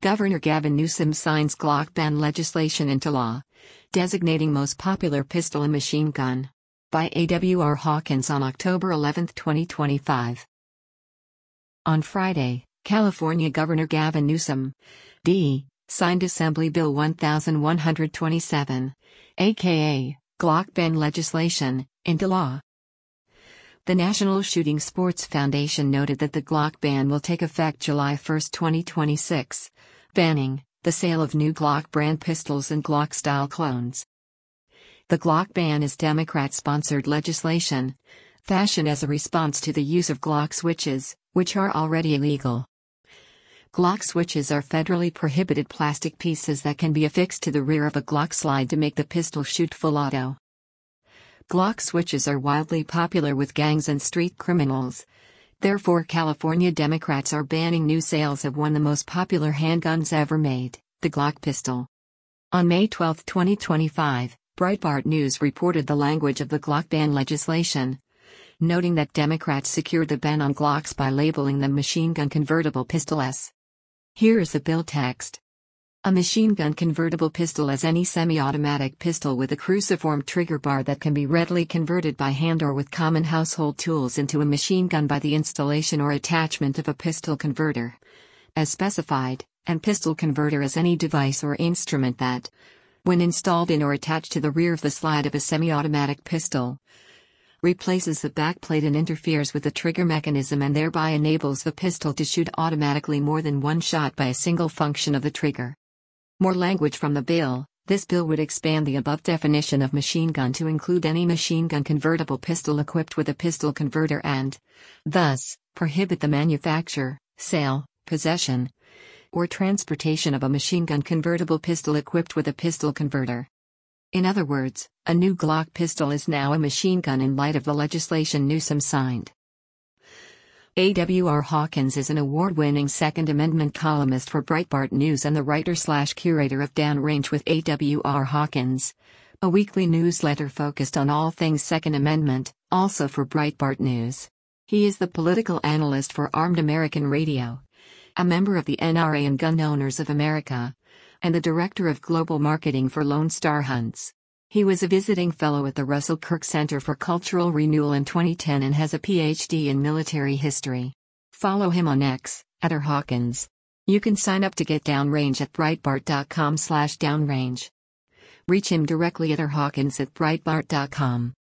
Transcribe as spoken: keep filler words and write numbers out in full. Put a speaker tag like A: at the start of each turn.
A: Governor Gavin Newsom signs Glock ban legislation into law, designating most popular pistol a machine gun. By A W R Hawkins on October eleventh, twenty twenty-five. On Friday, California Governor Gavin Newsom, D, signed Assembly Bill one thousand one hundred twenty-seven, aka Glock ban legislation, into law. The National Shooting Sports Foundation noted that the Glock ban will take effect July first, twenty twenty-six, banning the sale of new Glock brand pistols and Glock-style clones. The Glock ban is Democrat-sponsored legislation, fashioned as a response to the use of Glock switches, which are already illegal. Glock switches are federally prohibited plastic pieces that can be affixed to the rear of a Glock slide to make the pistol shoot full auto. Glock switches are wildly popular with gangs and street criminals. Therefore, California Democrats are banning new sales of one of the most popular handguns ever made, the Glock pistol. On May twelfth, twenty twenty-five, Breitbart News reported the language of the Glock ban legislation, noting that Democrats secured the ban on Glocks by labeling them machine gun convertible pistols. Here is the bill text. A machine gun convertible pistol is any semi-automatic pistol with a cruciform trigger bar that can be readily converted by hand or with common household tools into a machine gun by the installation or attachment of a pistol converter, as specified, and pistol converter is any device or instrument that, when installed in or attached to the rear of the slide of a semi-automatic pistol, replaces the backplate and interferes with the trigger mechanism and thereby enables the pistol to shoot automatically more than one shot by a single function of the trigger. More language from the bill. This bill would expand the above definition of machine gun to include any machine gun convertible pistol equipped with a pistol converter and, thus, prohibit the manufacture, sale, possession, or transportation of a machine gun convertible pistol equipped with a pistol converter. In other words, a new Glock pistol is now a machine gun in light of the legislation Newsom signed. A W R Hawkins is an award-winning Second Amendment columnist for Breitbart News and the writer-slash-curator of Downrange with A W R Hawkins, a weekly newsletter focused on all things Second Amendment, also for Breitbart News. He is the political analyst for Armed American Radio, a member of the N R A and Gun Owners of America, and the director of global marketing for Lone Star Hunts. He was a visiting fellow at the Russell Kirk Center for Cultural Renewal in twenty ten and has a P H D in military history. Follow him on X, at R Hawkins. You can sign up to get Downrange at breitbart dot com slash downrange. Reach him directly at R Hawkins at breitbart dot com.